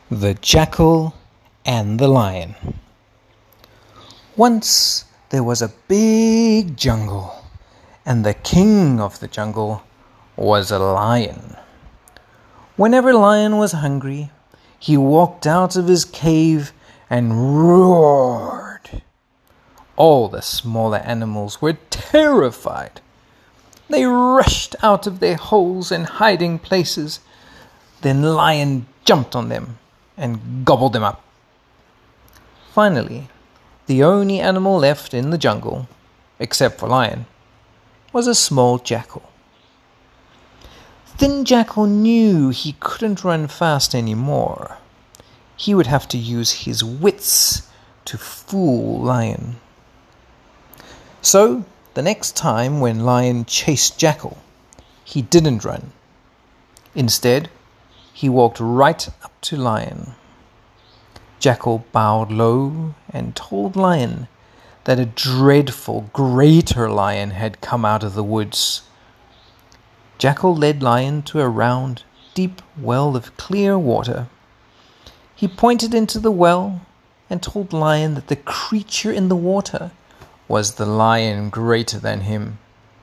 The Jackal and the Lion. Once there was a big jungle, and the king of the jungle was a lion. Whenever Lion was hungry, he walked out of his cave and roared. All the smaller animals were terrified. They rushed out of their holes and hiding places. Then Lion jumped on them and gobbled them up. Finally, the only animal left in the jungle, except for Lion, was a small jackal. Thin Jackal knew he couldn't run fast anymore. He would have to use his wits to fool Lion. So, the next time when Lion chased Jackal, he didn't run. Instead, he walked right up to Lion. Jackal bowed low and told Lion that a dreadful, greater lion had come out of the woods. Jackal led Lion to a round, deep well of clear water. He pointed into the well and told Lion that the creature in the water was the lion greater than him.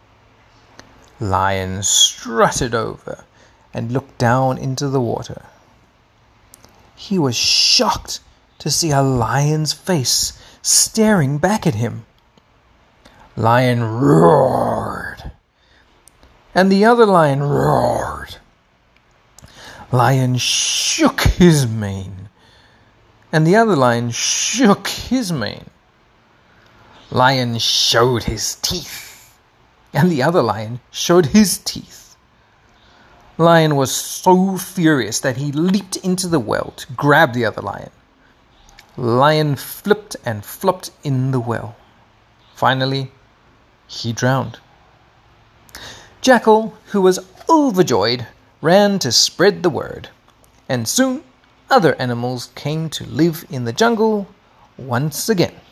Lion strutted over and looked down into the water. He was shocked to see a lion's face staring back at him. Lion roared, and the other lion roared. Lion shook his mane, and the other lion shook his mane. Lion showed his teeth, and the other lion showed his teeth. Lion was so furious that he leaped into the well to grab the other lion. Lion flipped and flopped in the well. Finally, he drowned. Jackal, who was overjoyed, ran to spread the word, and soon other animals came to live in the jungle once again.